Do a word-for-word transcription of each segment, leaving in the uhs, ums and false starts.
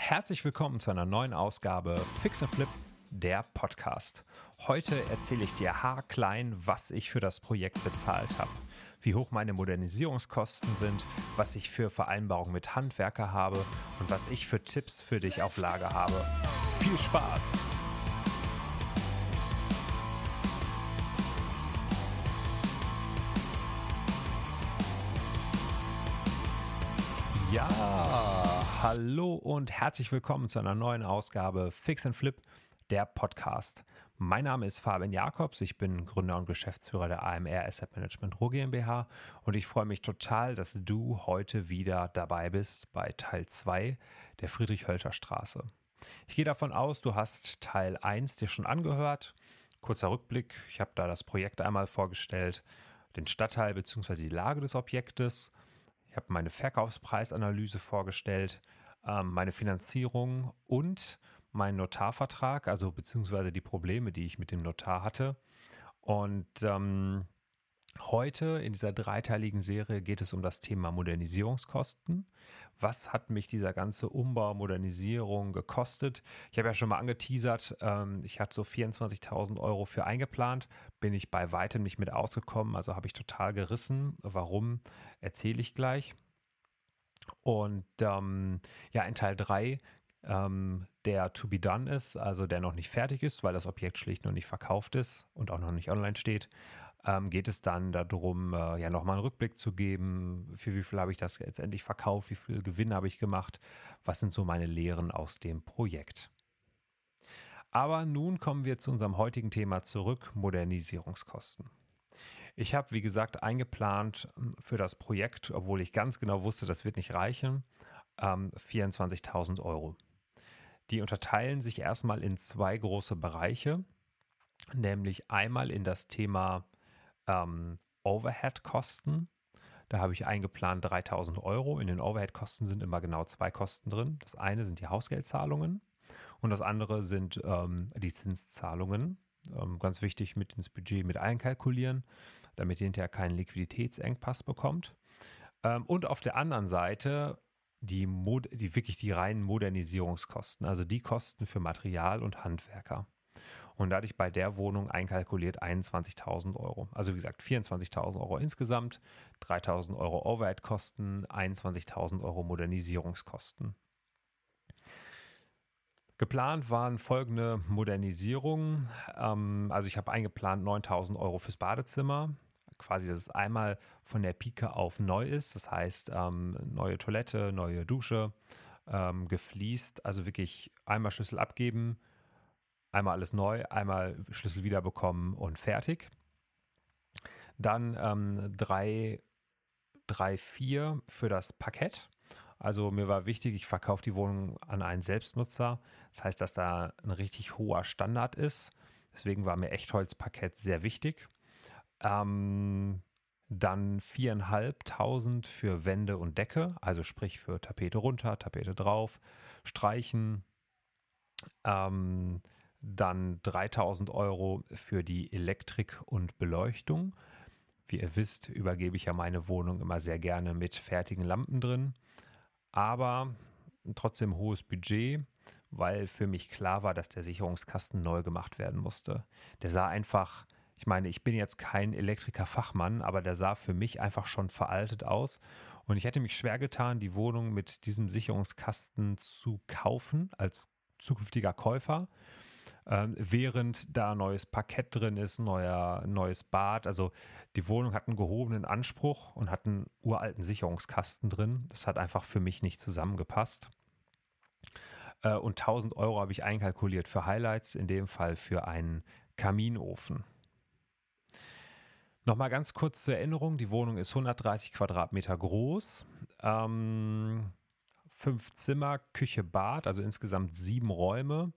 Herzlich willkommen zu einer neuen Ausgabe Fix and Flip, der Podcast. Heute erzähle ich dir haarklein, was ich für das Projekt bezahlt habe, wie hoch meine Modernisierungskosten sind, was ich für Vereinbarungen mit Handwerker habe und was ich für Tipps für dich auf Lager habe. Viel Spaß! Ja, hallo und herzlich willkommen zu einer neuen Ausgabe Fix and Flip, der Podcast. Mein Name ist Fabian Jakobs, ich bin Gründer und Geschäftsführer der A M R Asset Management Ruhr GmbH und ich freue mich total, dass du heute wieder dabei bist bei Teil zwei der Friedrich-Hölscher-Straße. Ich gehe davon aus, du hast Teil eins dir schon angehört. Kurzer Rückblick, ich habe da das Projekt einmal vorgestellt, den Stadtteil bzw. die Lage des Objektes. Ich habe meine Verkaufspreisanalyse vorgestellt, ähm, meine Finanzierung und meinen Notarvertrag, also beziehungsweise die Probleme, die ich mit dem Notar hatte. Und ähm, heute in dieser dreiteiligen Serie geht es um das Thema Modernisierungskosten. Was hat mich dieser ganze Umbau, Modernisierung gekostet? Ich habe ja schon mal angeteasert, ähm, ich hatte so vierundzwanzigtausend Euro für eingeplant, bin ich bei weitem nicht mit ausgekommen, also habe ich total gerissen. Warum, erzähle ich gleich. Und ähm, ja, in Teil drei, ähm, der to be done ist, also der noch nicht fertig ist, weil das Objekt schlicht noch nicht verkauft ist und auch noch nicht online steht, ähm, geht es dann darum, äh, ja nochmal einen Rückblick zu geben, für wie viel habe ich das jetzt endlich verkauft, wie viel Gewinn habe ich gemacht, was sind so meine Lehren aus dem Projekt. Aber nun kommen wir zu unserem heutigen Thema zurück, Modernisierungskosten. Ich habe, wie gesagt, eingeplant für das Projekt, obwohl ich ganz genau wusste, das wird nicht reichen, ähm, vierundzwanzigtausend Euro. Die unterteilen sich erstmal in zwei große Bereiche, nämlich einmal in das Thema ähm, Overhead-Kosten. Da habe ich eingeplant dreitausend Euro. In den Overhead-Kosten sind immer genau zwei Kosten drin. Das eine sind die Hausgeldzahlungen und das andere sind ähm, die Zinszahlungen. Ähm, ganz wichtig, mit ins Budget mit einkalkulieren, damit ihr hinterher keinen Liquiditätsengpass bekommt. Ähm, und auf der anderen Seite die, Mod- die wirklich die reinen Modernisierungskosten, also die Kosten für Material und Handwerker. Und da hatte ich bei der Wohnung einkalkuliert einundzwanzigtausend Euro. Also wie gesagt, vierundzwanzigtausend Euro insgesamt, dreitausend Euro Overhead-Kosten, einundzwanzigtausend Euro Modernisierungskosten. Geplant waren folgende Modernisierungen. Ähm, also ich habe eingeplant neuntausend Euro fürs Badezimmer. Quasi, dass es einmal von der Pike auf neu ist. Das heißt, ähm, neue Toilette, neue Dusche, ähm, gefliest. Also wirklich einmal Schlüssel abgeben, einmal alles neu, einmal Schlüssel wiederbekommen und fertig. Dann ähm, drei, drei, vier für das Parkett. Also mir war wichtig, ich verkaufe die Wohnung an einen Selbstnutzer. Das heißt, dass da ein richtig hoher Standard ist. Deswegen war mir Echtholzparkett sehr wichtig. Ähm, dann viertausendfünfhundert für Wände und Decke, also sprich für Tapete runter, Tapete drauf, streichen. Ähm, dann dreitausend Euro für die Elektrik und Beleuchtung. Wie ihr wisst, übergebe ich ja meine Wohnung immer sehr gerne mit fertigen Lampen drin. Aber trotzdem hohes Budget, weil für mich klar war, dass der Sicherungskasten neu gemacht werden musste. Der sah einfach, ich meine, ich bin jetzt kein Elektriker-Fachmann, aber der sah für mich einfach schon veraltet aus. Und ich hätte mich schwer getan, die Wohnung mit diesem Sicherungskasten zu kaufen als zukünftiger Käufer, ähm, während da neues Parkett drin ist, neuer, neues Bad. Also die Wohnung hat einen gehobenen Anspruch und hat einen uralten Sicherungskasten drin. Das hat einfach für mich nicht zusammengepasst. Äh, und tausend Euro habe ich einkalkuliert für Highlights, in dem Fall für einen Kaminofen. Nochmal ganz kurz zur Erinnerung, die Wohnung ist hundertdreißig Quadratmeter groß, ähm, fünf Zimmer, Küche, Bad, also insgesamt sieben Räume.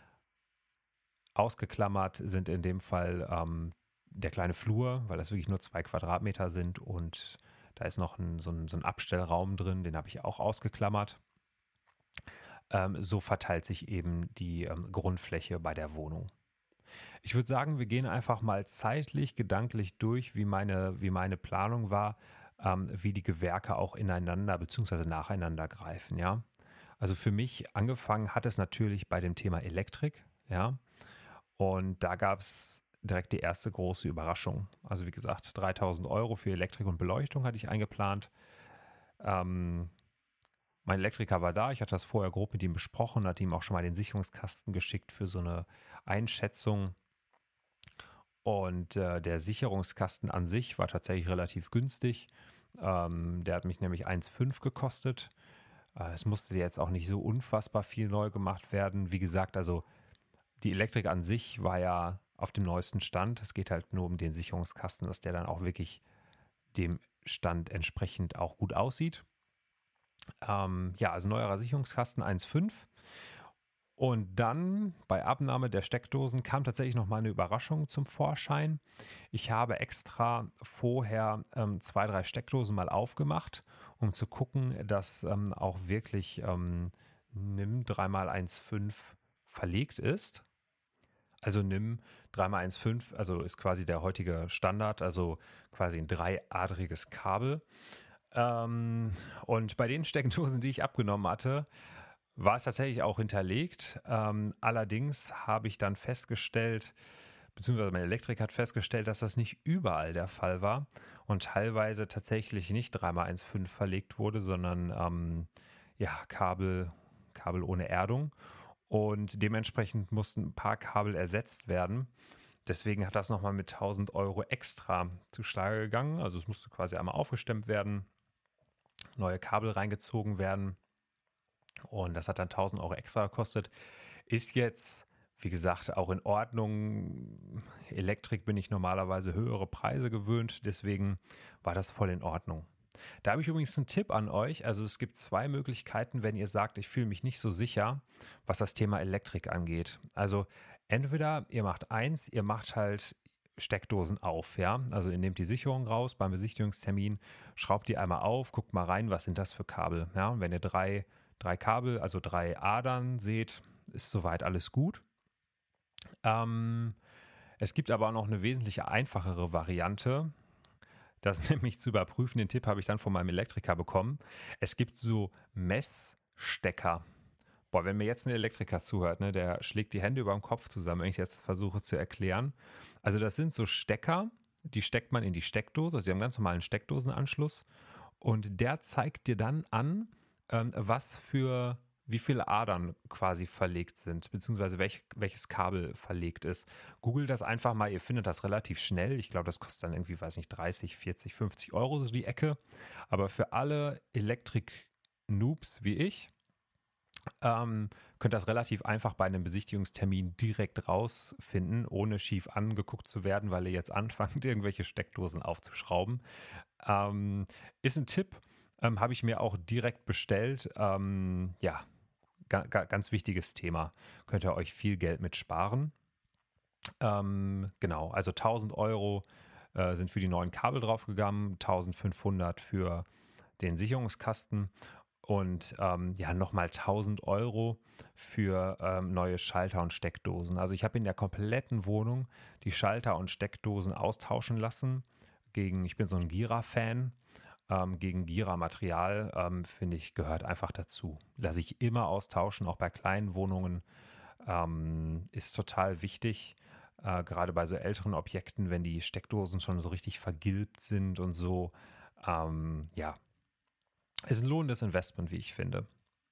Ausgeklammert sind in dem Fall ähm, der kleine Flur, weil das wirklich nur zwei Quadratmeter sind und da ist noch ein, so, ein, so ein Abstellraum drin, den habe ich auch ausgeklammert. Ähm, so verteilt sich eben die ähm, Grundfläche bei der Wohnung. Ich würde sagen, wir gehen einfach mal zeitlich, gedanklich durch, wie meine, wie meine Planung war, ähm, wie die Gewerke auch ineinander bzw. nacheinander greifen, ja. Also für mich angefangen hat es natürlich bei dem Thema Elektrik, ja. Und da gab es direkt die erste große Überraschung. Also wie gesagt, dreitausend Euro für Elektrik und Beleuchtung hatte ich eingeplant. Ähm, mein Elektriker war da, ich hatte das vorher grob mit ihm besprochen, hatte ihm auch schon mal den Sicherungskasten geschickt für so eine Einschätzung. Und äh, der Sicherungskasten an sich war tatsächlich relativ günstig. Ähm, der hat mich nämlich eins Komma fünf gekostet. Äh, es musste jetzt auch nicht so unfassbar viel neu gemacht werden. Wie gesagt, also die Elektrik an sich war ja auf dem neuesten Stand. Es geht halt nur um den Sicherungskasten, dass der dann auch wirklich dem Stand entsprechend auch gut aussieht. Ähm, ja, also neuerer Sicherungskasten eins Komma fünf. Und dann bei Abnahme der Steckdosen kam tatsächlich noch mal eine Überraschung zum Vorschein. Ich habe extra vorher ähm, zwei, drei Steckdosen mal aufgemacht, um zu gucken, dass ähm, auch wirklich ähm, N I M drei mal eins Komma fünf verlegt ist. Also N I M drei mal eins Komma fünf, also ist quasi der heutige Standard, also quasi ein dreiadriges Kabel. Ähm, und bei den Steckdosen, die ich abgenommen hatte, war es tatsächlich auch hinterlegt. Ähm, allerdings habe ich dann festgestellt, beziehungsweise mein Elektriker hat festgestellt, dass das nicht überall der Fall war und teilweise tatsächlich nicht drei mal eins Komma fünf verlegt wurde, sondern ähm, ja, Kabel, Kabel ohne Erdung. Und dementsprechend mussten ein paar Kabel ersetzt werden. Deswegen hat das nochmal mit tausend Euro extra zu Schlage gegangen. Also es musste quasi einmal aufgestemmt werden, neue Kabel reingezogen werden. Und das hat dann tausend Euro extra gekostet. Ist jetzt, wie gesagt, auch in Ordnung. Elektrik bin ich normalerweise höhere Preise gewöhnt. Deswegen war das voll in Ordnung. Da habe ich übrigens einen Tipp an euch. Also es gibt zwei Möglichkeiten, wenn ihr sagt, ich fühle mich nicht so sicher, was das Thema Elektrik angeht. Also entweder ihr macht eins, ihr macht halt Steckdosen auf, ja. Also ihr nehmt die Sicherung raus beim Besichtigungstermin, schraubt die einmal auf, guckt mal rein, was sind das für Kabel. Ja, und wenn ihr drei, drei Kabel, also drei Adern seht, ist soweit alles gut. Ähm, es gibt aber auch noch eine wesentlich einfachere Variante. Das nämlich zu überprüfen, den Tipp habe ich dann von meinem Elektriker bekommen. Es gibt so Messstecker. Boah, wenn mir jetzt ein Elektriker zuhört, ne, der schlägt die Hände über dem Kopf zusammen, wenn ich jetzt versuche zu erklären. Also das sind so Stecker, die steckt man in die Steckdose, also sie haben einen ganz normalen Steckdosenanschluss und der zeigt dir dann an, ähm, was für wie viele Adern quasi verlegt sind, beziehungsweise welch, welches Kabel verlegt ist. Googelt das einfach mal, ihr findet das relativ schnell. Ich glaube, das kostet dann irgendwie, weiß nicht, dreißig, vierzig, fünfzig Euro so die Ecke. Aber für alle Elektrik-Noobs wie ich, ähm, könnt ihr das relativ einfach bei einem Besichtigungstermin direkt rausfinden, ohne schief angeguckt zu werden, weil ihr jetzt anfangt, irgendwelche Steckdosen aufzuschrauben. Ähm, ist ein Tipp, ähm, habe ich mir auch direkt bestellt. Ähm, ja, ga, ga, ganz wichtiges Thema. Könnt ihr euch viel Geld mit sparen. Ähm, genau, also tausend Euro äh, sind für die neuen Kabel draufgegangen, eintausendfünfhundert für den Sicherungskasten und ähm, ja, nochmal tausend Euro für ähm, neue Schalter und Steckdosen. Also ich habe in der kompletten Wohnung die Schalter und Steckdosen austauschen lassen gegen, ich bin so ein Gira-Fan, ähm, gegen Gira-Material, ähm, finde ich, gehört einfach dazu. Lasse ich immer austauschen, auch bei kleinen Wohnungen, ähm, ist total wichtig. Äh, gerade bei so älteren Objekten, wenn die Steckdosen schon so richtig vergilbt sind und so, ähm, ja, ist ein lohnendes Investment, wie ich finde.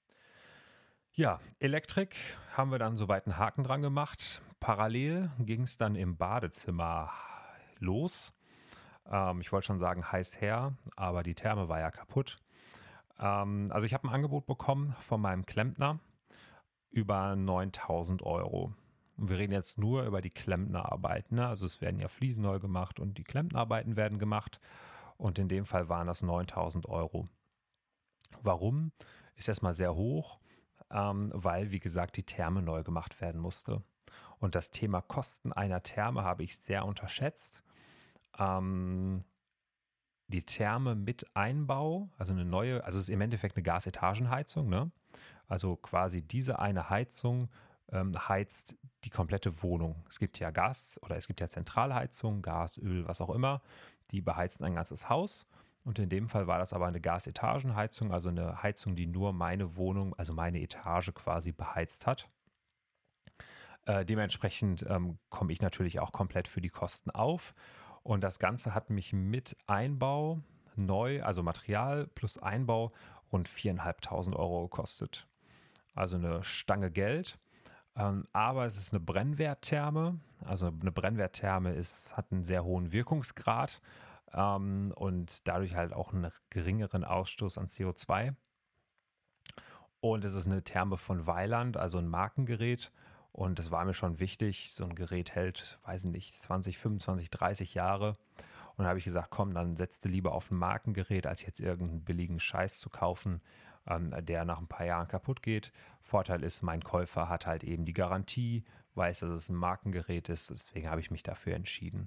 Ja, Elektrik haben wir dann soweit einen Haken dran gemacht. Parallel ging es dann im Badezimmer los. Ähm, ich wollte schon sagen heiß her, aber die Therme war ja kaputt. Ähm, also ich habe ein Angebot bekommen von meinem Klempner über neuntausend Euro. Und wir reden jetzt nur über die Klempnerarbeiten. Ne? Also es werden ja Fliesen neu gemacht und die Klempnerarbeiten werden gemacht. Und in dem Fall waren das neuntausend Euro. Warum? Ist erstmal sehr hoch, ähm, weil, wie gesagt, die Therme neu gemacht werden musste. Und das Thema Kosten einer Therme habe ich sehr unterschätzt. Ähm, die Therme mit Einbau, also eine neue, also es ist im Endeffekt eine Gasetagenheizung, ne? Also quasi diese eine Heizung ähm, heizt die komplette Wohnung. Es gibt ja Gas oder es gibt ja Zentralheizung, Gas, Öl, was auch immer, die beheizen ein ganzes Haus. Und in dem Fall war das aber eine Gasetagenheizung, also eine Heizung, die nur meine Wohnung, also meine Etage quasi beheizt hat. Äh, dementsprechend ähm, komme ich natürlich auch komplett für die Kosten auf. Und das Ganze hat mich mit Einbau neu, also Material plus Einbau, rund viertausendfünfhundert Euro gekostet. Also eine Stange Geld. Ähm, aber es ist eine Brennwerttherme. Also eine Brennwerttherme ist, hat einen sehr hohen Wirkungsgrad ähm, und dadurch halt auch einen geringeren Ausstoß an C O zwei. Und es ist eine Therme von Weiland, also ein Markengerät. Und das war mir schon wichtig. So ein Gerät hält, weiß ich nicht, zwanzig, fünfundzwanzig, dreißig Jahre. Und da habe ich gesagt, komm, dann setzt du lieber auf ein Markengerät, als jetzt irgendeinen billigen Scheiß zu kaufen, ähm, der nach ein paar Jahren kaputt geht. Vorteil ist, mein Käufer hat halt eben die Garantie, weiß, dass es ein Markengerät ist. Deswegen habe ich mich dafür entschieden.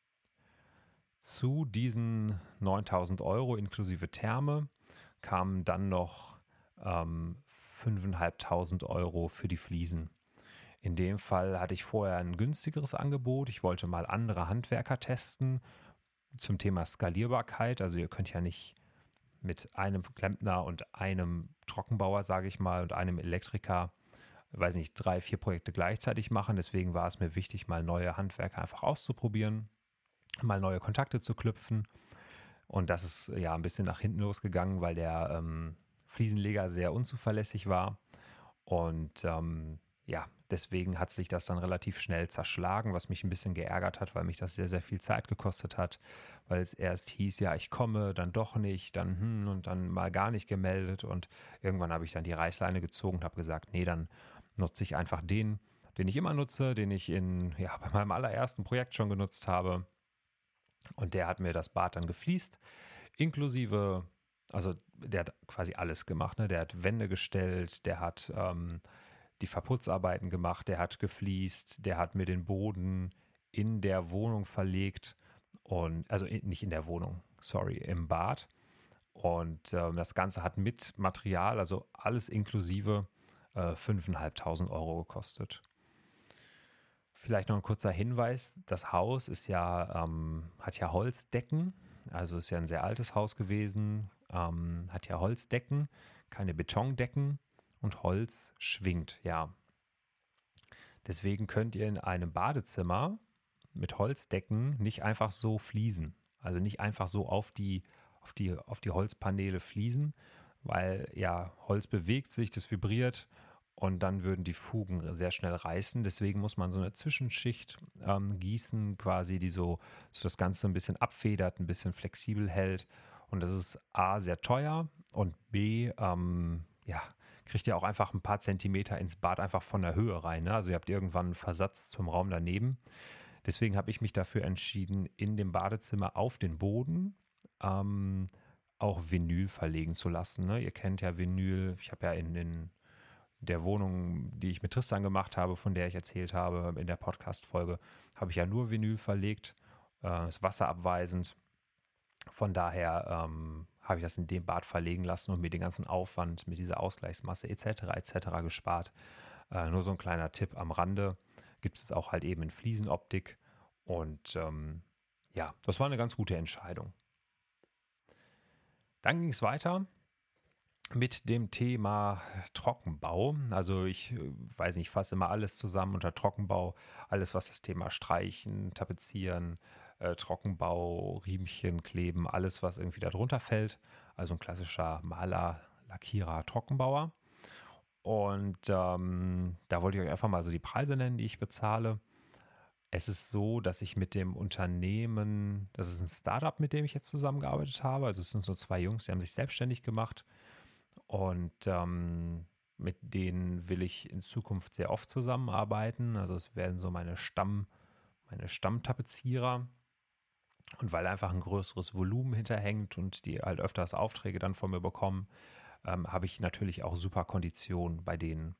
Zu diesen neuntausend Euro inklusive Therme kamen dann noch ähm, fünftausendfünfhundert Euro für die Fliesen. In dem Fall hatte ich vorher ein günstigeres Angebot. Ich wollte mal andere Handwerker testen zum Thema Skalierbarkeit. Also ihr könnt ja nicht mit einem Klempner und einem Trockenbauer, sage ich mal, und einem Elektriker, weiß nicht, drei, vier Projekte gleichzeitig machen. Deswegen war es mir wichtig, mal neue Handwerker einfach auszuprobieren, mal neue Kontakte zu knüpfen. Und das ist ja ein bisschen nach hinten losgegangen, weil der ähm, Fliesenleger sehr unzuverlässig war. Und ähm, ja, deswegen hat sich das dann relativ schnell zerschlagen, was mich ein bisschen geärgert hat, weil mich das sehr, sehr viel Zeit gekostet hat, weil es erst hieß, ja, ich komme, dann doch nicht, dann hm und dann mal gar nicht gemeldet und irgendwann habe ich dann die Reißleine gezogen und habe gesagt, nee, dann nutze ich einfach den, den ich immer nutze, den ich in, ja, bei meinem allerersten Projekt schon genutzt habe und der hat mir das Bad dann gefliest, inklusive, also der hat quasi alles gemacht, ne? Der hat Wände gestellt, der hat ähm, die Verputzarbeiten gemacht, der hat gefliest, der hat mir den Boden in der Wohnung verlegt und also in, nicht in der Wohnung, sorry, im Bad. Und ähm, das Ganze hat mit Material, also alles inklusive, äh, fünftausendfünfhundert Euro gekostet. Vielleicht noch ein kurzer Hinweis: Das Haus ist ja, ähm, hat ja Holzdecken, also ist ja ein sehr altes Haus gewesen, ähm, hat ja Holzdecken, keine Betondecken. Und Holz schwingt, ja. Deswegen könnt ihr in einem Badezimmer mit Holzdecken nicht einfach so fließen. Also nicht einfach so auf die, auf die, auf die Holzpaneele fließen, weil ja, Holz bewegt sich, das vibriert und dann würden die Fugen sehr schnell reißen. Deswegen muss man so eine Zwischenschicht ähm, gießen, quasi, die so, so das Ganze ein bisschen abfedert, ein bisschen flexibel hält. Und das ist A, sehr teuer und B, ähm, ja, kriegt ihr auch einfach ein paar Zentimeter ins Bad einfach von der Höhe rein. Ne? Also ihr habt irgendwann einen Versatz zum Raum daneben. Deswegen habe ich mich dafür entschieden, in dem Badezimmer auf den Boden ähm, auch Vinyl verlegen zu lassen. Ne? Ihr kennt ja Vinyl. Ich habe ja in, in der Wohnung, die ich mit Tristan gemacht habe, von der ich erzählt habe in der Podcast-Folge, habe ich ja nur Vinyl verlegt. Äh, ist wasserabweisend. Von daher ähm, habe ich das in dem Bad verlegen lassen und mir den ganzen Aufwand mit dieser Ausgleichsmasse et cetera et cetera gespart. Äh, nur so ein kleiner Tipp am Rande. Gibt es auch halt eben in Fliesenoptik. Und ähm, ja, das war eine ganz gute Entscheidung. Dann ging es weiter mit dem Thema Trockenbau. Also ich äh, weiß nicht, ich fasse immer alles zusammen unter Trockenbau. Alles, was das Thema Streichen, Tapezieren, äh, Trockenbau, Riemchen kleben, alles, was irgendwie darunter fällt. Also ein klassischer Maler, Lackierer, Trockenbauer. Und ähm, da wollte ich euch einfach mal so die Preise nennen, die ich bezahle. Es ist so, dass ich mit dem Unternehmen, das ist ein Startup, mit dem ich jetzt zusammengearbeitet habe. Also es sind so zwei Jungs, die haben sich selbstständig gemacht. Und ähm, mit denen will ich in Zukunft sehr oft zusammenarbeiten. Also es werden so meine Stamm, meine Stammtapezierer. Und weil einfach ein größeres Volumen hinterhängt und die halt öfters Aufträge dann von mir bekommen, ähm, habe ich natürlich auch super Konditionen bei denen.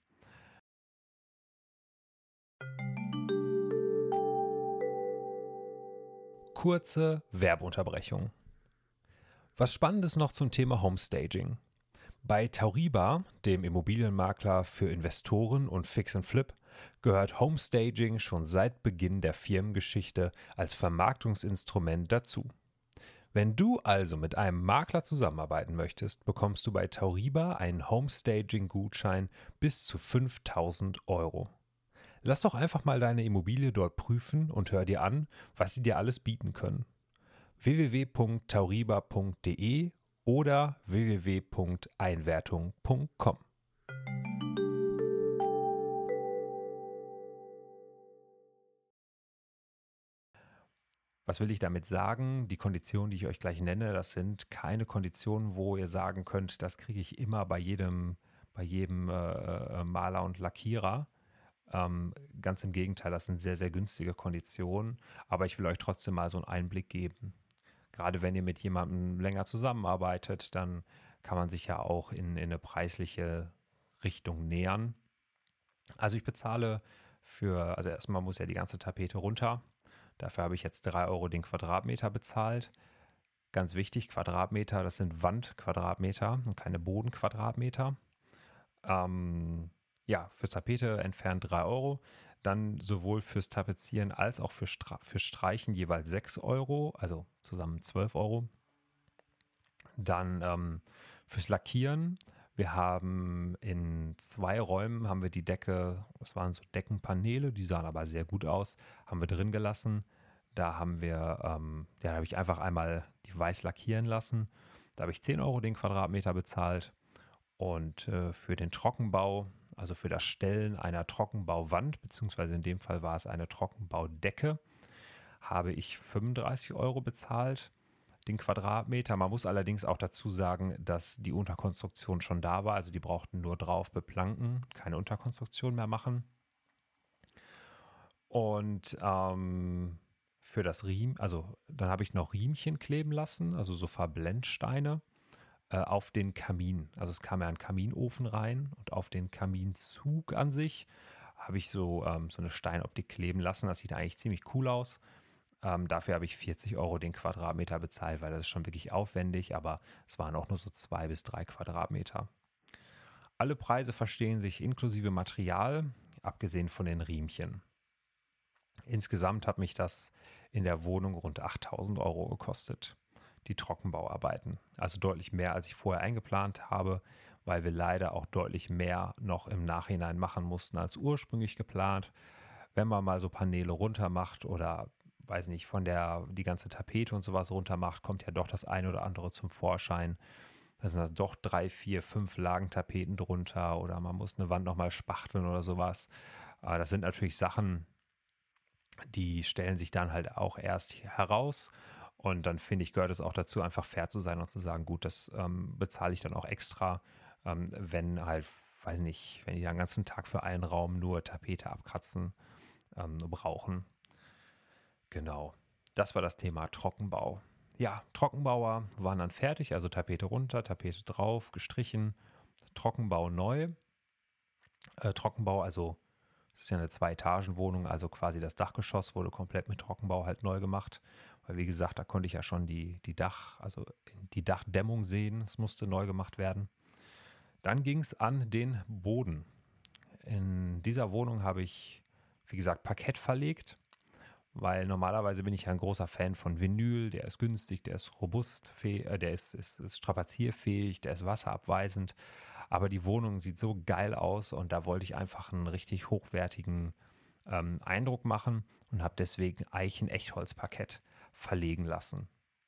Kurze Werbeunterbrechung. Was Spannendes noch zum Thema Homestaging. Bei Tauriba, dem Immobilienmakler für Investoren und Fix and Flip, gehört Homestaging schon seit Beginn der Firmengeschichte als Vermarktungsinstrument dazu. Wenn du also mit einem Makler zusammenarbeiten möchtest, bekommst du bei Tauriba einen Homestaging-Gutschein bis zu fünftausend Euro. Lass doch einfach mal deine Immobilie dort prüfen und hör dir an, was sie dir alles bieten können. w w w punkt tauriba punkt de oder w w w punkt einwertung punkt com. Was will ich damit sagen? Die Konditionen, die ich euch gleich nenne, das sind keine Konditionen, wo ihr sagen könnt, das kriege ich immer bei jedem, bei jedem äh, Maler und Lackierer. Ähm, ganz im Gegenteil, das sind sehr, sehr günstige Konditionen. Aber ich will euch trotzdem mal so einen Einblick geben. Gerade wenn ihr mit jemandem länger zusammenarbeitet, dann kann man sich ja auch in, in eine preisliche Richtung nähern. Also ich bezahle für, also erstmal muss ja die ganze Tapete runter. Dafür habe ich jetzt drei Euro den Quadratmeter bezahlt. Ganz wichtig, Quadratmeter, das sind Wandquadratmeter und keine Bodenquadratmeter. Ähm, ja, fürs Tapete entfernt drei Euro. Dann sowohl fürs Tapezieren als auch für, Stra- für Streichen jeweils sechs Euro, also zusammen zwölf Euro. Dann ähm, fürs Lackieren. Wir haben in zwei Räumen haben wir die Decke, das waren so Deckenpaneele, die sahen aber sehr gut aus, haben wir drin gelassen. Da haben wir, ähm, ja, da habe ich einfach einmal die weiß lackieren lassen. Da habe ich zehn Euro den Quadratmeter bezahlt. Und äh, für den Trockenbau, also für das Stellen einer Trockenbauwand, beziehungsweise in dem Fall war es eine Trockenbaudecke, habe ich fünfunddreißig Euro bezahlt, den Quadratmeter. Man muss allerdings auch dazu sagen, dass die Unterkonstruktion schon da war. Also die brauchten nur drauf beplanken, keine Unterkonstruktion mehr machen. Und ähm, für das Riem, also dann habe ich noch Riemchen kleben lassen, also so Verblendsteine äh, auf den Kamin. Also es kam ja ein Kaminofen rein und auf den Kaminzug an sich habe ich so, ähm, so eine Steinoptik kleben lassen. Das sieht eigentlich ziemlich cool aus. Ähm, dafür habe ich vierzig Euro den Quadratmeter bezahlt, weil das ist schon wirklich aufwendig, aber es waren auch nur so zwei bis drei Quadratmeter. Alle Preise verstehen sich inklusive Material, abgesehen von den Riemchen. Insgesamt hat mich das in der Wohnung rund achttausend Euro gekostet, die Trockenbauarbeiten. Also deutlich mehr, als ich vorher eingeplant habe, weil wir leider auch deutlich mehr noch im Nachhinein machen mussten als ursprünglich geplant. Wenn man mal so Paneele runter macht oder weiß nicht, von der die ganze Tapete und sowas runter macht, kommt ja doch das eine oder andere zum Vorschein. Da sind also doch drei, vier, fünf Lagen Tapeten drunter oder man muss eine Wand nochmal spachteln oder sowas. Aber das sind natürlich Sachen, die stellen sich dann halt auch erst heraus. Und dann finde ich, gehört es auch dazu, einfach fair zu sein und zu sagen, gut, das ähm, bezahle ich dann auch extra, ähm, wenn halt, weiß nicht, wenn die den ganzen Tag für einen Raum nur Tapete abkratzen ähm, brauchen. Genau, das war das Thema Trockenbau. Ja, Trockenbauer waren dann fertig, also Tapete runter, Tapete drauf, gestrichen, Trockenbau neu. Äh, Trockenbau, also es ist ja eine Zwei-Etagen-Wohnung, also quasi das Dachgeschoss wurde komplett mit Trockenbau halt neu gemacht. Weil wie gesagt, da konnte ich ja schon die, die Dach, also die Dachdämmung sehen, es musste neu gemacht werden. Dann ging es an den Boden. In dieser Wohnung habe ich, wie gesagt, Parkett verlegt. Weil normalerweise bin ich ja ein großer Fan von Vinyl, der ist günstig, der ist robust, äh, der ist, ist, ist strapazierfähig, der ist wasserabweisend. Aber die Wohnung sieht so geil aus und da wollte ich einfach einen richtig hochwertigen ähm, Eindruck machen und habe deswegen Eichen-Echtholz-Parkett verlegen lassen.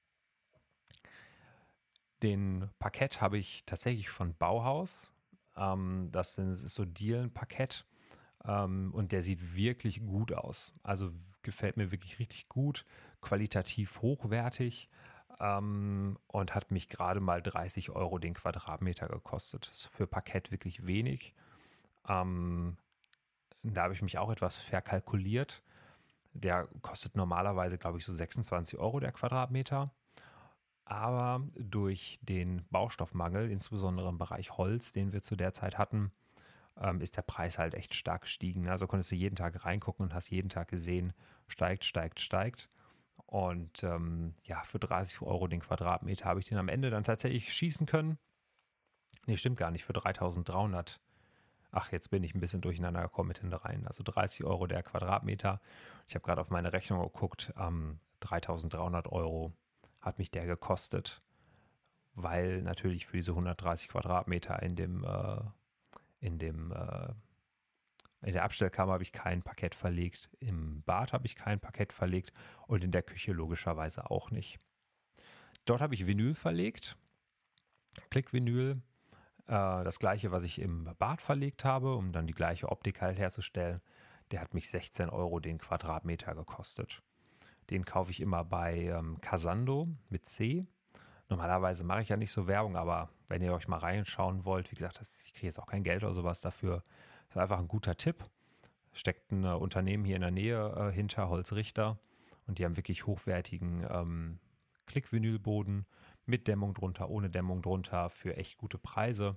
Den Parkett habe ich tatsächlich von Bauhaus. Ähm, das ist so Dielenparkett. Ähm, und der sieht wirklich gut aus. Also gefällt mir wirklich richtig gut, qualitativ hochwertig ähm, und hat mich gerade mal dreißig Euro den Quadratmeter gekostet. Das ist für Parkett wirklich wenig. Ähm, da habe ich mich auch etwas verkalkuliert. Der kostet normalerweise, glaube ich, so sechsundzwanzig Euro der Quadratmeter. Aber durch den Baustoffmangel, insbesondere im Bereich Holz, den wir zu der Zeit hatten, ähm, ist der Preis halt echt stark gestiegen. Also konntest du jeden Tag reingucken und hast jeden Tag gesehen, steigt, steigt, steigt. Und ähm, ja, für dreißig Euro den Quadratmeter habe ich den am Ende dann tatsächlich schießen können. Nee, stimmt gar nicht, für dreitausenddreihundert. Ach, jetzt bin ich ein bisschen durcheinander gekommen mit den rein. Also dreißig Euro der Quadratmeter. Ich habe gerade auf meine Rechnung geguckt, ähm, dreitausenddreihundert Euro hat mich der gekostet, weil natürlich für diese hundertdreißig Quadratmeter in dem, äh, in dem, äh, in der Abstellkammer habe ich kein Parkett verlegt, im Bad habe ich kein Parkett verlegt und in der Küche logischerweise auch nicht. Dort habe ich Vinyl verlegt, Klickvinyl, äh, das gleiche, was ich im Bad verlegt habe, um dann die gleiche Optik halt herzustellen. Der hat mich sechzehn Euro den Quadratmeter gekostet. Den kaufe ich immer bei ähm, Casando mit C. Normalerweise mache ich ja nicht so Werbung, aber wenn ihr euch mal reinschauen wollt, wie gesagt, das, ich kriege jetzt auch kein Geld oder sowas dafür. Das ist einfach ein guter Tipp. Steckt ein äh, Unternehmen hier in der Nähe äh, hinter, Holzrichter. Und die haben wirklich hochwertigen ähm, Klickvinylboden mit Dämmung drunter, ohne Dämmung drunter, für echt gute Preise.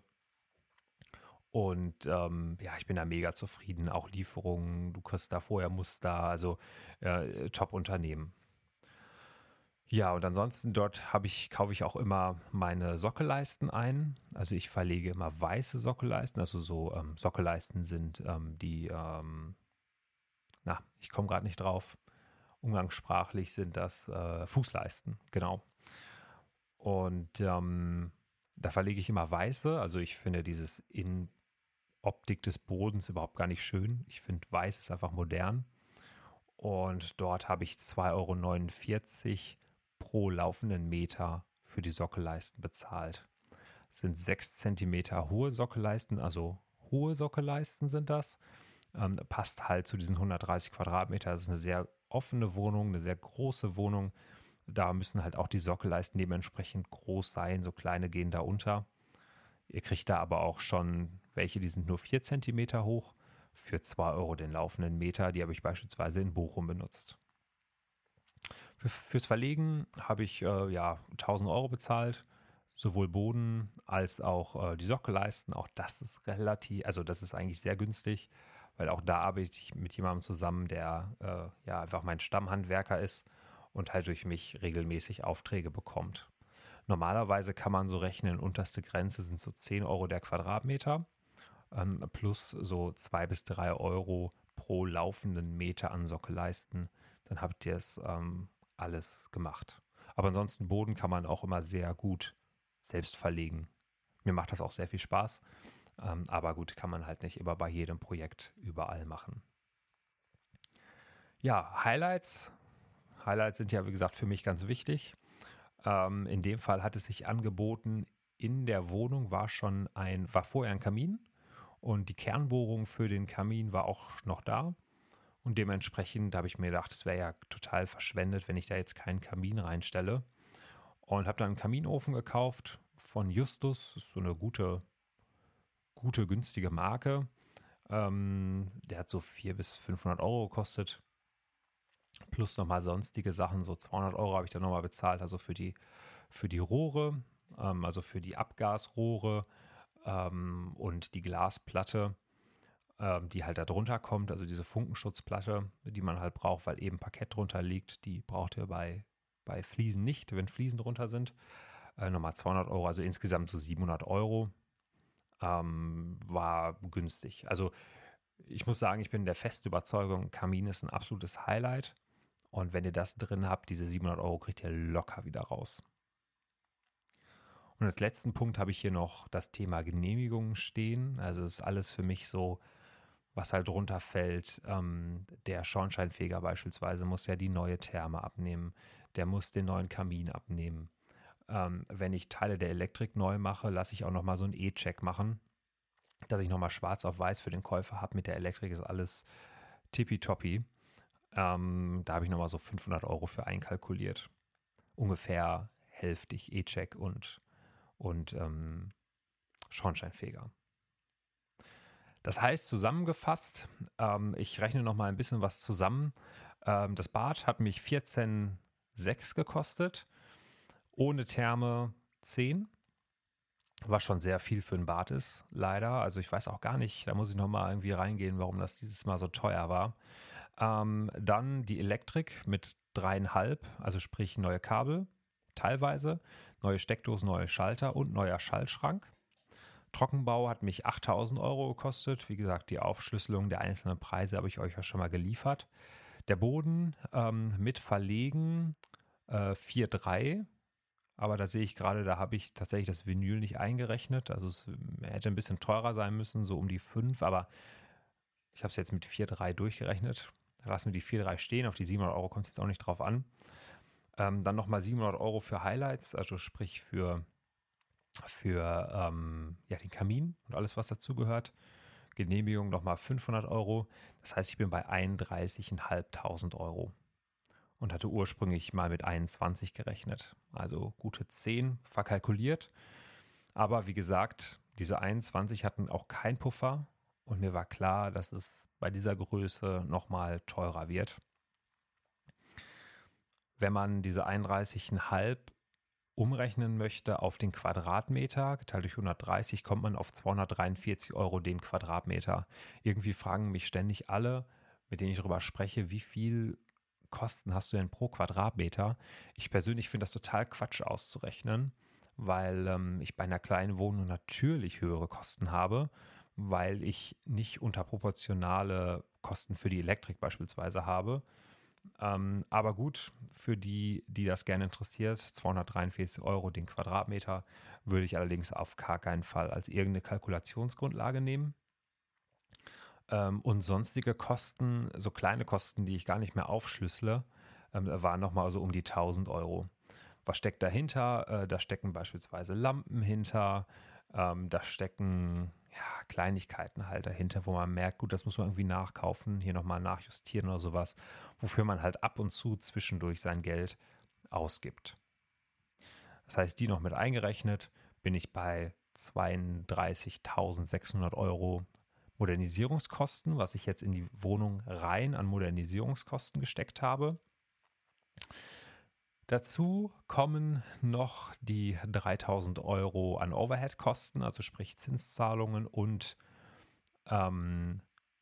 Und ähm, ja, ich bin da mega zufrieden. Auch Lieferungen, du kriegst da vorher Muster, also äh, Top-Unternehmen. Ja, und ansonsten dort habe ich, kaufe ich auch immer meine Sockelleisten ein. Also ich verlege immer weiße Sockelleisten. Also so ähm, Sockelleisten sind ähm, die, ähm, na, ich komme gerade nicht drauf. Umgangssprachlich sind das äh, Fußleisten, genau. Und ähm, da verlege ich immer weiße. Also ich finde dieses in Optik des Bodens überhaupt gar nicht schön. Ich finde weiß ist einfach modern. Und dort habe ich zwei Euro neunundvierzig pro laufenden Meter für die Sockelleisten bezahlt. Das sind sechs Zentimeter hohe Sockelleisten, also hohe Sockelleisten sind das. Ähm, passt halt zu diesen hundertdreißig Quadratmeter. Das ist eine sehr offene Wohnung, eine sehr große Wohnung. Da müssen halt auch die Sockelleisten dementsprechend groß sein. So kleine gehen da unter. Ihr kriegt da aber auch schon welche, die sind nur vier Zentimeter hoch. Für zwei Euro den laufenden Meter. Die habe ich beispielsweise in Bochum benutzt. Für, fürs Verlegen habe ich äh, ja tausend Euro bezahlt. Sowohl Boden als auch äh, die Sockelleisten. Auch das ist relativ, also das ist eigentlich sehr günstig, weil auch da arbeite ich mit jemandem zusammen, der äh, ja einfach mein Stammhandwerker ist und halt durch mich regelmäßig Aufträge bekommt. Normalerweise kann man so rechnen, unterste Grenze sind so zehn Euro der Quadratmeter. Ähm, plus so zwei bis drei Euro pro laufenden Meter an Sockelleisten, dann habt ihr es ähm, alles gemacht. Aber ansonsten Boden kann man auch immer sehr gut selbst verlegen. Mir macht das auch sehr viel Spaß, ähm, aber gut, kann man halt nicht immer bei jedem Projekt überall machen. Ja, Highlights. Highlights sind ja, wie gesagt, für mich ganz wichtig. Ähm, in dem Fall hat es sich angeboten, in der Wohnung war schon ein, war vorher ein Kamin. Und die Kernbohrung für den Kamin war auch noch da. Und dementsprechend habe ich mir gedacht, es wäre ja total verschwendet, wenn ich da jetzt keinen Kamin reinstelle. Und habe dann einen Kaminofen gekauft von Justus. Das ist so eine gute, gute, günstige Marke. Ähm, der hat so vierhundert bis fünfhundert Euro gekostet. Plus nochmal sonstige Sachen. So zweihundert Euro habe ich dann nochmal bezahlt. Also für die, für die Rohre, ähm, also für die Abgasrohre. Ähm, und die Glasplatte, ähm, die halt da drunter kommt, also diese Funkenschutzplatte, die man halt braucht, weil eben Parkett drunter liegt, die braucht ihr bei, bei Fliesen nicht, wenn Fliesen drunter sind. Äh, nochmal zweihundert Euro, also insgesamt so siebenhundert Euro. Ähm, war günstig. Also ich muss sagen, ich bin der festen Überzeugung, Kamin ist ein absolutes Highlight. Und wenn ihr das drin habt, diese siebenhundert Euro kriegt ihr locker wieder raus. Und als letzten Punkt habe ich hier noch das Thema Genehmigungen stehen. Also das ist alles für mich so, was halt drunter fällt. Ähm, der Schornsteinfeger beispielsweise muss ja die neue Therme abnehmen. Der muss den neuen Kamin abnehmen. Ähm, wenn ich Teile der Elektrik neu mache, lasse ich auch nochmal so einen E-Check machen, dass ich nochmal schwarz auf weiß für den Käufer habe. Mit der Elektrik ist alles tippitoppi. Ähm, da habe ich nochmal so fünfhundert Euro für einkalkuliert. Ungefähr hälftig E-Check und und ähm, Schornsteinfeger. Das heißt, zusammengefasst, ähm, ich rechne noch mal ein bisschen was zusammen. Ähm, das Bad hat mich vierzehn Komma sechs gekostet, ohne Therme zehn, was schon sehr viel für ein Bad ist, leider. Also ich weiß auch gar nicht, da muss ich noch mal irgendwie reingehen, warum das dieses Mal so teuer war. Ähm, dann die Elektrik mit dreieinhalb, also sprich neue Kabel, teilweise, neue Steckdosen, neue Schalter und neuer Schaltschrank. Trockenbau hat mich achttausend Euro gekostet. Wie gesagt, die Aufschlüsselung der einzelnen Preise habe ich euch ja schon mal geliefert. Der Boden ähm, mit Verlegen äh, vier Komma drei Aber da sehe ich gerade, da habe ich tatsächlich das Vinyl nicht eingerechnet. Also es hätte ein bisschen teurer sein müssen, so um die fünf, aber ich habe es jetzt mit vier Komma drei durchgerechnet. Da lassen wir die vier Komma drei stehen, auf die siebenhundert Euro kommt es jetzt auch nicht drauf an. Ähm, dann nochmal siebenhundert Euro für Highlights, also sprich für, für ähm, ja, den Kamin und alles, was dazugehört. Genehmigung nochmal fünfhundert Euro. Das heißt, ich bin bei einunddreißigtausendfünfhundert Euro und hatte ursprünglich mal mit einundzwanzig gerechnet. Also gute zehn verkalkuliert. Aber wie gesagt, diese einundzwanzig hatten auch keinen Puffer und mir war klar, dass es bei dieser Größe nochmal teurer wird. Wenn man diese einunddreißig Komma fünf umrechnen möchte auf den Quadratmeter, geteilt durch hundertdreißig, kommt man auf zweihundertdreiundvierzig Euro den Quadratmeter. Irgendwie fragen mich ständig alle, mit denen ich darüber spreche, wie viel Kosten hast du denn pro Quadratmeter? Ich persönlich finde das total Quatsch auszurechnen, weil ähm, ich bei einer kleinen Wohnung natürlich höhere Kosten habe, weil ich nicht unterproportionale Kosten für die Elektrik beispielsweise habe. Ähm, aber gut, für die, die das gerne interessiert, zweihundertdreiundvierzig Euro den Quadratmeter, würde ich allerdings auf gar keinen Fall als irgendeine Kalkulationsgrundlage nehmen. Ähm, und sonstige Kosten, so kleine Kosten, die ich gar nicht mehr aufschlüssele, ähm, waren nochmal so um die tausend Euro. Was steckt dahinter? Äh, da stecken beispielsweise Lampen hinter, ähm, da stecken ja, Kleinigkeiten halt dahinter, wo man merkt, gut, das muss man irgendwie nachkaufen, hier nochmal nachjustieren oder sowas, wofür man halt ab und zu zwischendurch sein Geld ausgibt. Das heißt, die noch mit eingerechnet, bin ich bei zweiunddreißigtausendsechshundert Euro Modernisierungskosten, was ich jetzt in die Wohnung rein an Modernisierungskosten gesteckt habe. Dazu kommen noch die dreitausend Euro an Overhead-Kosten, also sprich Zinszahlungen und ähm,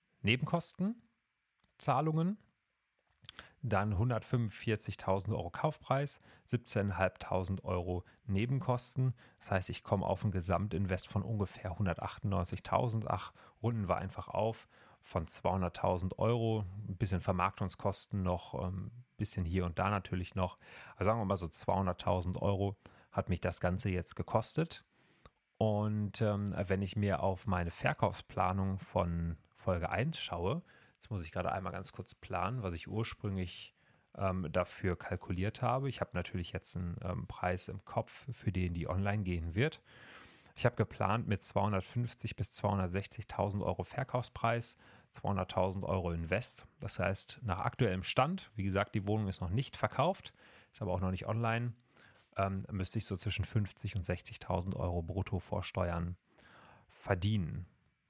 Nebenkostenzahlungen. Dann hundertfünfundvierzigtausend Euro Kaufpreis, siebzehntausendfünfhundert Euro Nebenkosten. Das heißt, ich komme auf ein Gesamtinvest von ungefähr hundertachtundneunzigtausend. Ach, runden wir einfach auf von zweihunderttausend Euro. Ein bisschen Vermarktungskosten noch, ein bisschen hier und da natürlich noch. Also sagen wir mal so zweihunderttausend Euro hat mich das Ganze jetzt gekostet. Und ähm, wenn ich mir auf meine Verkaufsplanung von Folge eins schaue, jetzt muss ich gerade einmal ganz kurz planen, was ich ursprünglich ähm, dafür kalkuliert habe. Ich habe natürlich jetzt einen ähm, Preis im Kopf, für den die online gehen wird. Ich habe geplant mit zweihundertfünfzigtausend bis zweihundertsechzigtausend Euro Verkaufspreis, zweihunderttausend Euro Invest. Das heißt, nach aktuellem Stand, wie gesagt, die Wohnung ist noch nicht verkauft, ist aber auch noch nicht online, ähm, müsste ich so zwischen fünfzigtausend und sechzigtausend Euro brutto vor Steuern verdienen.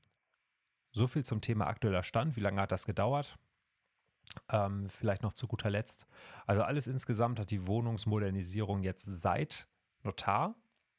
So viel zum Thema aktueller Stand. Wie lange hat das gedauert? Ähm, vielleicht noch zu guter Letzt. Also alles insgesamt hat die Wohnungsmodernisierung jetzt seit Notar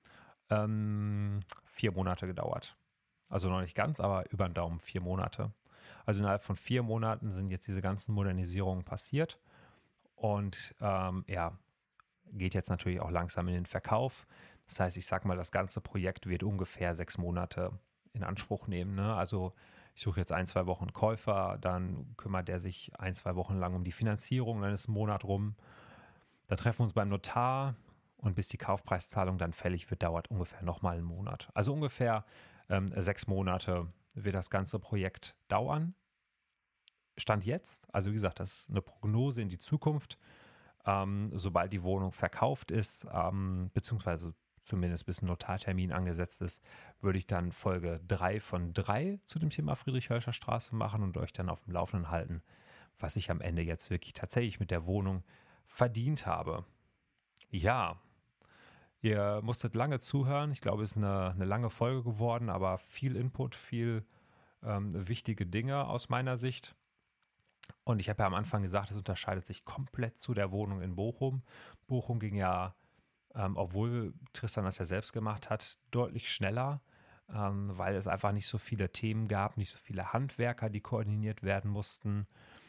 ähm, vier Monate gedauert. Also noch nicht ganz, aber über den Daumen vier Monate. Also innerhalb von vier Monaten sind jetzt diese ganzen Modernisierungen passiert. Und ähm, ja, geht jetzt natürlich auch langsam in den Verkauf. Das heißt, ich sag mal, das ganze Projekt wird ungefähr sechs Monate in Anspruch nehmen. Ne? Also ich suche jetzt ein, zwei Wochen Käufer, dann kümmert der sich ein, zwei Wochen lang um die Finanzierung, dann ist ein Monat rum. Da treffen wir uns beim Notar und bis die Kaufpreiszahlung dann fällig wird, dauert ungefähr nochmal einen Monat. Also ungefähr ähm, sechs Monate wird das ganze Projekt dauern. Stand jetzt, also wie gesagt, das ist eine Prognose in die Zukunft. Ähm, sobald die Wohnung verkauft ist, ähm, beziehungsweise zumindest bis ein Notartermin angesetzt ist, würde ich dann Folge drei von drei zu dem Thema Friedrich-Hölscher Straße machen und euch dann auf dem Laufenden halten, was ich am Ende jetzt wirklich tatsächlich mit der Wohnung verdient habe. Ja, ihr musstet lange zuhören. Ich glaube, es ist eine, eine lange Folge geworden, aber viel Input, viel ähm, wichtige Dinge aus meiner Sicht. Und ich habe ja am Anfang gesagt, es unterscheidet sich komplett zu der Wohnung in Bochum. Bochum ging ja, ähm, obwohl Tristan das ja selbst gemacht hat, deutlich schneller, ähm, weil es einfach nicht so viele Themen gab, nicht so viele Handwerker, die koordiniert werden mussten.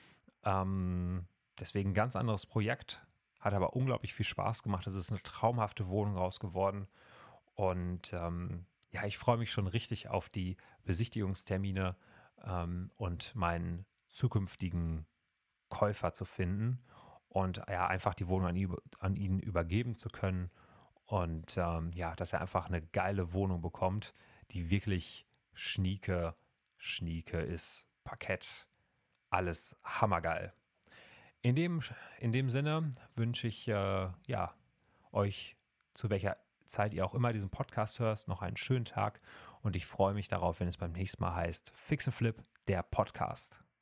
Ähm, deswegen ein ganz anderes Projekt, hat aber unglaublich viel Spaß gemacht. Es ist eine traumhafte Wohnung raus geworden. Und ähm, ja, ich freue mich schon richtig auf die Besichtigungstermine ähm, und meinen zukünftigen Käufer zu finden und ja, einfach die Wohnung an ihn, an ihn übergeben zu können Und ähm, ja, dass er einfach eine geile Wohnung bekommt, die wirklich schnieke, schnieke ist. Parkett, alles hammergeil. In dem, in dem Sinne wünsche ich äh, ja, euch, zu welcher Zeit ihr auch immer diesen Podcast hörst, noch einen schönen Tag und ich freue mich darauf, wenn es beim nächsten Mal heißt Fix and Flip, der Podcast.